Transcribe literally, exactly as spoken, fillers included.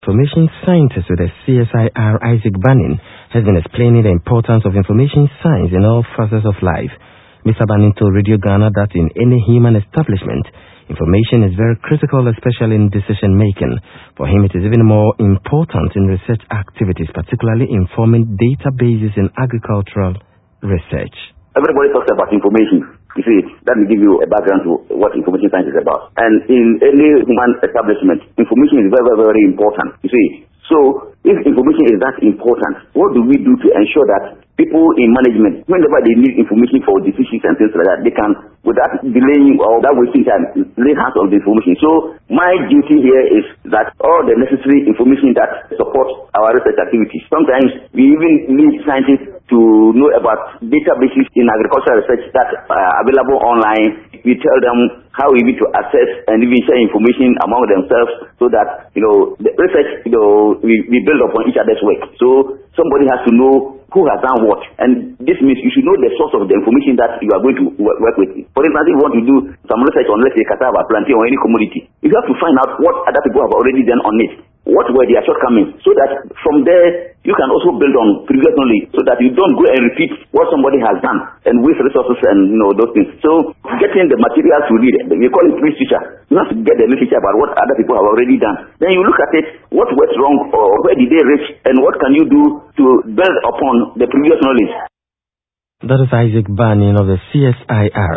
information scientist with the C S I R, Isaac Banning, has been explaining the importance of information science in all facets of life. Mister Banning told Radio Ghana that in any human establishment, information is very critical, especially in decision making. For him, it is even more important in research activities, particularly informing databases in agricultural research. Everybody talks about information. You see, let me give you a background to what information science is about. And in any human establishment, information is very, very, very important. You see, so if information is that important, what do we do to ensure that people in management, whenever they need information for decisions and things like that, they can, without delaying or without wasting time, lay hands on the information. So my duty here is that all the necessary information that supports our research activities. Sometimes we even need scientists to know about databases in agricultural research that are available online. We tell them how we need to access and even share information among themselves so that, you know, the research, you know, we, we build upon each other's work. So somebody has to know who has done what. And this means you should know the source of the information that you are going to work, work with. For instance, if you want to do some research on, let's say, cassava, plantain, or any commodity, you have to find out what other people have already done on it. What were their shortcomings, so that from there you can also build on previous knowledge, so that you don't go and repeat what somebody has done and waste resources and, you know, those things. So getting the materials to read, we call it literature. You have to get the literature about what other people have already done. Then you look at it, what went wrong or where did they reach, and what can you do to build upon the previous knowledge. That is Isaac Banning of the C S I R.